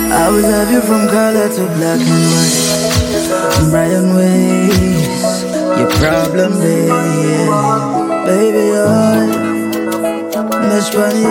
I will have you from color to black and white. Brian ways, your problem there. Baby, Miss Funny,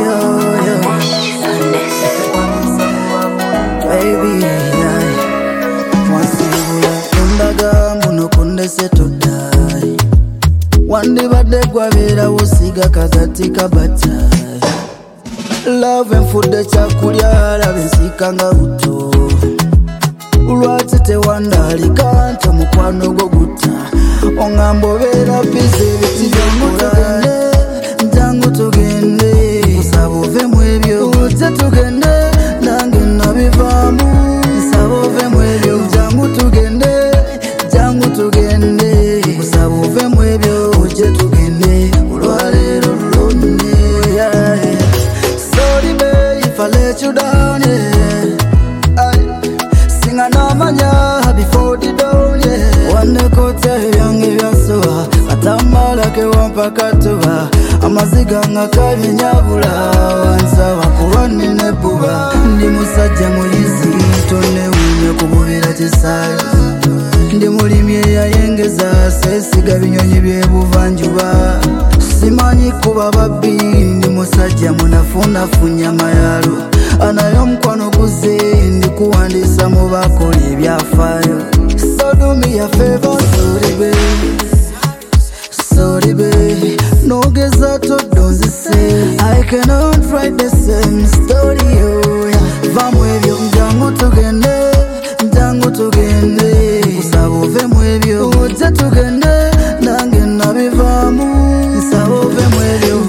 baby, once you are muno kunde to die. One day bade gwabera wosiga kagati kabata. Love and food the chakulya labensika nga buto. Ulwati tewanda likanta mukwano gwo gutta. Ongambo bera pise biti byamutugende. Ntangu tugende nsaba ove mu ebyo ujje tugende nange nabivaamu nsaba ove mu ebyo jangu tugende nsaba ove mu ebyo ujje tugende olwaleero lulonne. Sorry babe if I let you down, singa n'amanya before the dawn, wanne kote ebyange byasoba katambala kewampa katuba amaziga nga kabinyabula wansaba kuba nina ebbuba ndi musajja muyizi tonewunya kububira kisaali ndi mulimi eyayengeza seesiga binyonyi by'ebuvanjuba simanyi kuba babbi ndi musajja munafunafunya mayalo anayo omukwano guze ndi kuwandiisa mu bakola ebyafaayo. So do me a favor, sorry baby, no geza to don't say I cannot write the same story, oh yeah. Vamu ebyo njangu tugende nsaba ove mu ebyo ujje tugende nange nabivaamu nsaba ove mu ebyo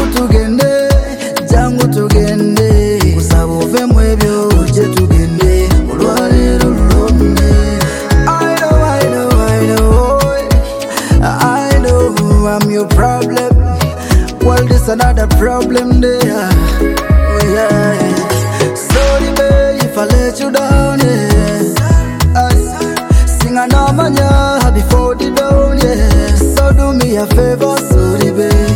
jangu tugende nsaba ove mu ebyo ujje tugende olwaleero lulonne. I know I'm your problem. Well, this another problem there. Oh, yeah. Sorry, babe, if I let you down, sing a namanya before the dawn, So do me a favor, sorry,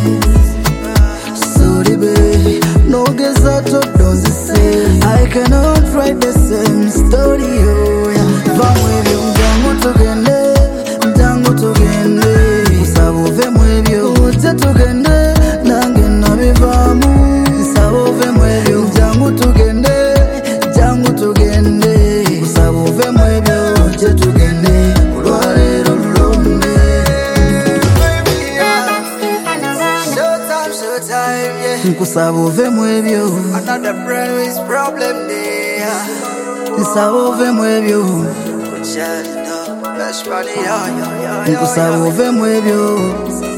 babe, no gezato don't say I cannot write the same story, oh yeah. Vamwe njangu tugende nsaba ove mu ebyo ujje tugende nange nabivaamu nsaba ove mu ebyo jangu tugende nsaba ove mu ebyo ujje tugende olwaleero lulonne. Showtime, yeah. Nkusaba ove mu ebyo another brainwaves problem there. Nsaba ove mu ebyo nkusaba ove mu ebyo